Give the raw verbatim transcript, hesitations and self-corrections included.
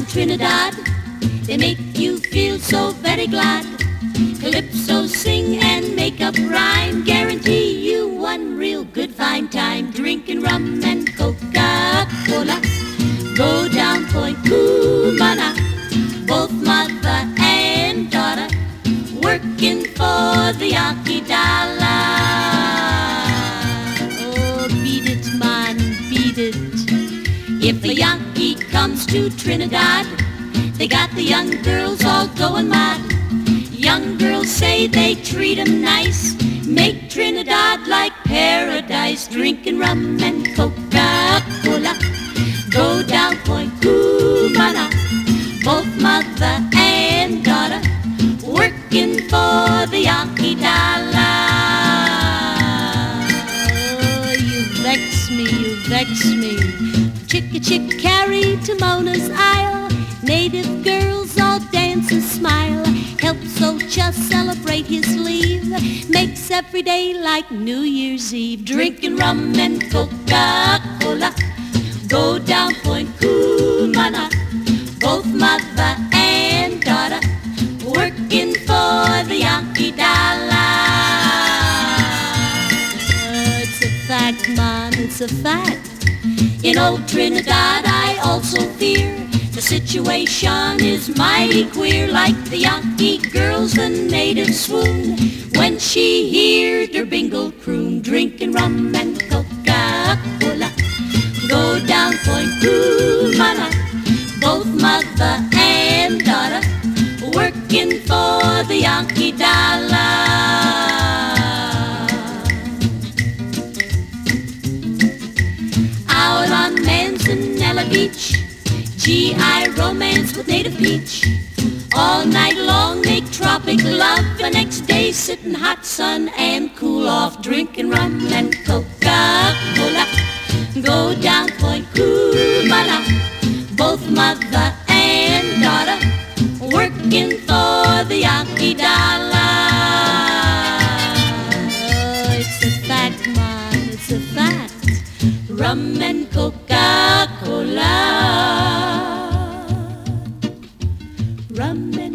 Trinidad, they make you feel so very glad. Calypso sing and make up rhyme, guarantee you one real good fine time. Drinking rum and Coca-Cola, go down Point Cumana, both mother and daughter, working for the Yankee dollar. Oh, beat it, man, beat it. If a Yankee comes to Trinidad, they got the young girls all going mad. Young girls say they treat 'em nice, make Trinidad like paradise. Drinking rum and Coca-Cola, go down Point Cumana, both mother and daughter, working for the Yankee dollar. Oh, you vex me, you vex me. Chick-a-chick carried to Mona's Isle, native girls all dance and smile. Helps Ocha celebrate his leave, makes every day like New Year's Eve. Drinking rum and Coca-Cola, go down Point Cumana, both mother and daughter, working for the Yankee dollar. Oh, it's a fact, man, it's a fact. In old Trinidad I also fear the situation is mighty queer. Like the Yankee girls, the natives swoon when she heard her bingle croon. Drinking rum and Coca-Cola, go down Point Cumana, both mother and daughter, working for the Yankee dollar. Out on Manzanella Beach, G I romance with native peach. All night long make tropic love, the next day sit in hot sun and cool off. Drinking rum and Coca-Cola, go down Point Cumana, both mother and daughter, working for the Yankee dollar. Oh, it's a fact, man, it's a fact. Rum and Coca-Cola, rum and